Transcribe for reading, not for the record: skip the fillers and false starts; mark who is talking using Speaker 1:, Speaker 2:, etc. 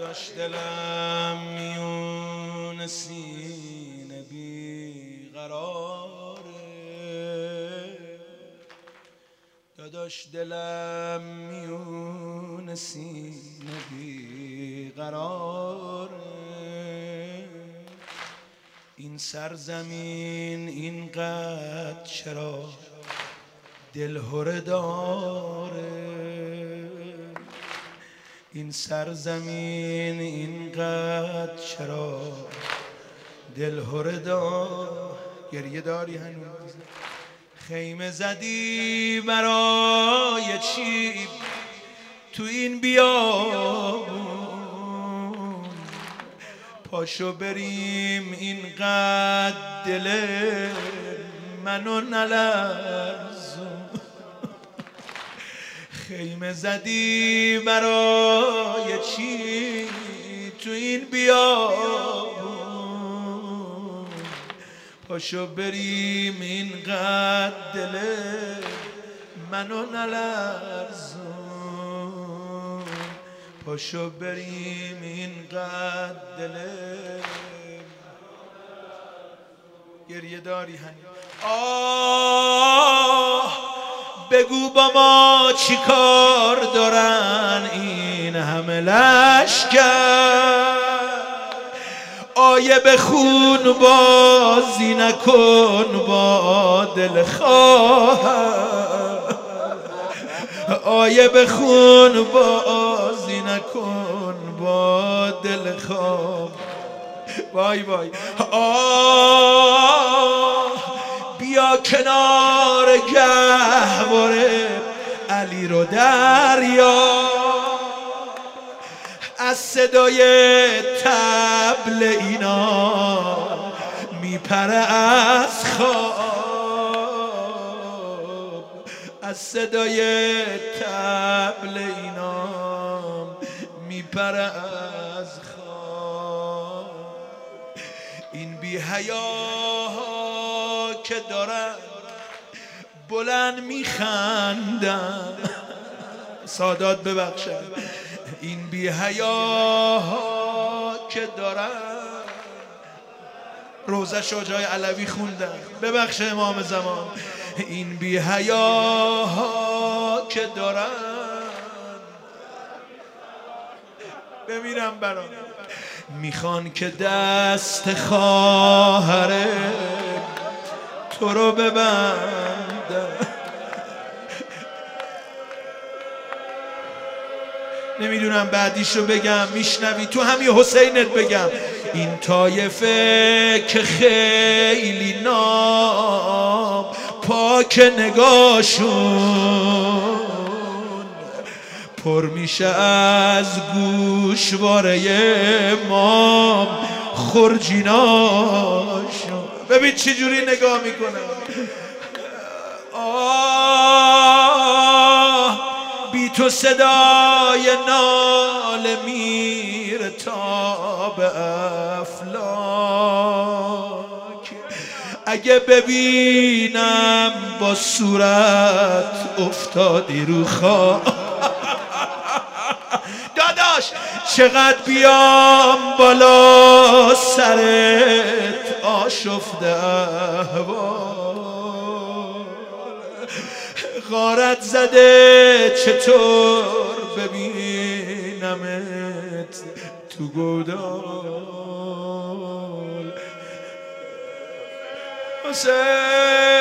Speaker 1: داشت دلم میون سینه بیقراره، داداش دلم میون سینه بیقراره. این سرزمین اینقدر چرا دلهره داره، این سرزمین اینقدر چرا دلهره داره. گریه داری هنوز؟ خیمه زدی برای چی تو این بیابون؟ پاشو بریم اینقدر دل منو نلرزون. خیمه زدی برای چی تو این بیابون؟ پاشو بریم اینقدر دل منو نلرزون. پاشو بریم اینقدر دل گریه داری هنی؟ آه بگو با ما چی کار دارن این همه لشکر؟ آیه به خون بازی نکن با دل خواهر، آیه به خون بازی نکن با دل خواهر. وای وای بیا کنار گهواره علی رو دریا، از صدای طبل اینا میپره از خواب، از صدای طبل اینا میپره از خواب. این بی حیاها که دارن بلند میخندن، سادات ببخشن، این بی حیاها که دارن روزه شجاع علوی خوندن، ببخش امام زمان، این بی حیاها که دارن بمیرم برام، میخوان که دست خواهر تو رو ببندن. نمیدونم بعدیشو بگم میشنوی تو همین حسینت بگم. این طایفه که خیلی نام پاک نگاشون پر میشه از گوشواره مام خورجیناشون. ببین چی جوری نگاه میکنم. بی تو صدای ناله میره تا به افلاک، اگه ببینم با صورت افتادی رو خاک، داداش چقدر بیام بالا سرت آشفته احوال، غارت زده چطور ببینمت تو گودال. حسین